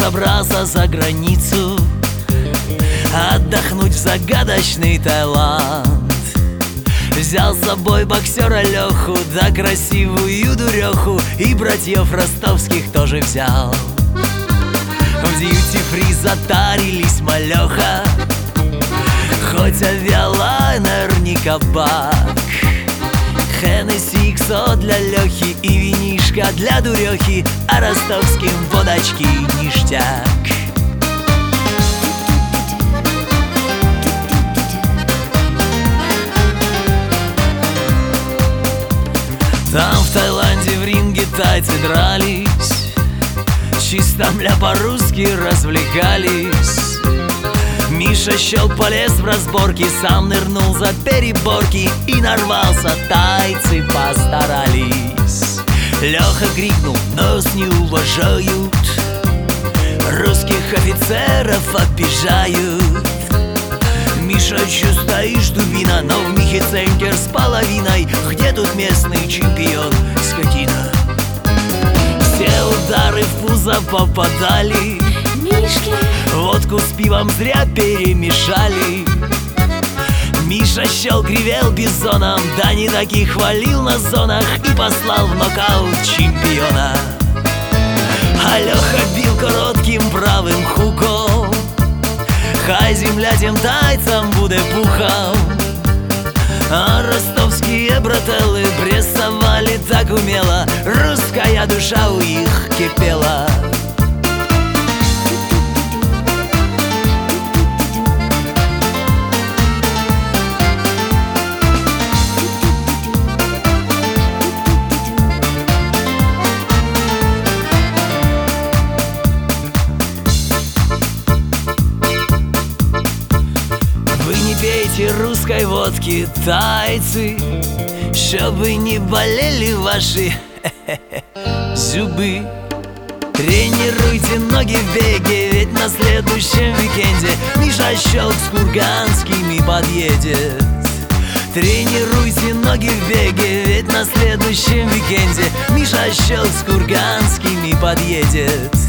собрался за границу отдохнуть в загадочный Таиланд. Взял с собой боксера Леху, да красивую дуреху, и братьев ростовских тоже взял. В дьюти-фри затарились малеха, хоть авиалайнер не кабак. Хеннесси XO для Лехи и винишка для дурехи, а ростовским водочки ништяк. Там в Таиланде в ринге тайцы дрались, чисто мля по-русски развлекались. Миша Щелк полез в разборки, сам нырнул за переборки и нарвался, тайцы постарались. Леха крикнул: нас не уважают, русских офицеров обижают. Миша, чё стоишь, дубина? Но в Михе ценкер с половиной. Где тут местный чемпион, скотина? Все удары в пузо попадали, Мишки, водку с пивом зря перемешали. Миша Щелк ревел бизоном, да не таких хвалил на зонах, и послал в нокаут чемпиона. А Леха бил коротким правым хуком, хай земля тем тайцам буде пухом. А ростовские брателлы прессовали так умело, русская душа у их кипела. Пейте русской водки, тайцы, чтобы не болели ваши зубы. Тренируйте ноги в беге, ведь на следующем викенде Миша Щелк с курганскими подъедет. Тренируйте ноги в беге, ведь на следующем викенде Миша Щелк с курганскими подъедет.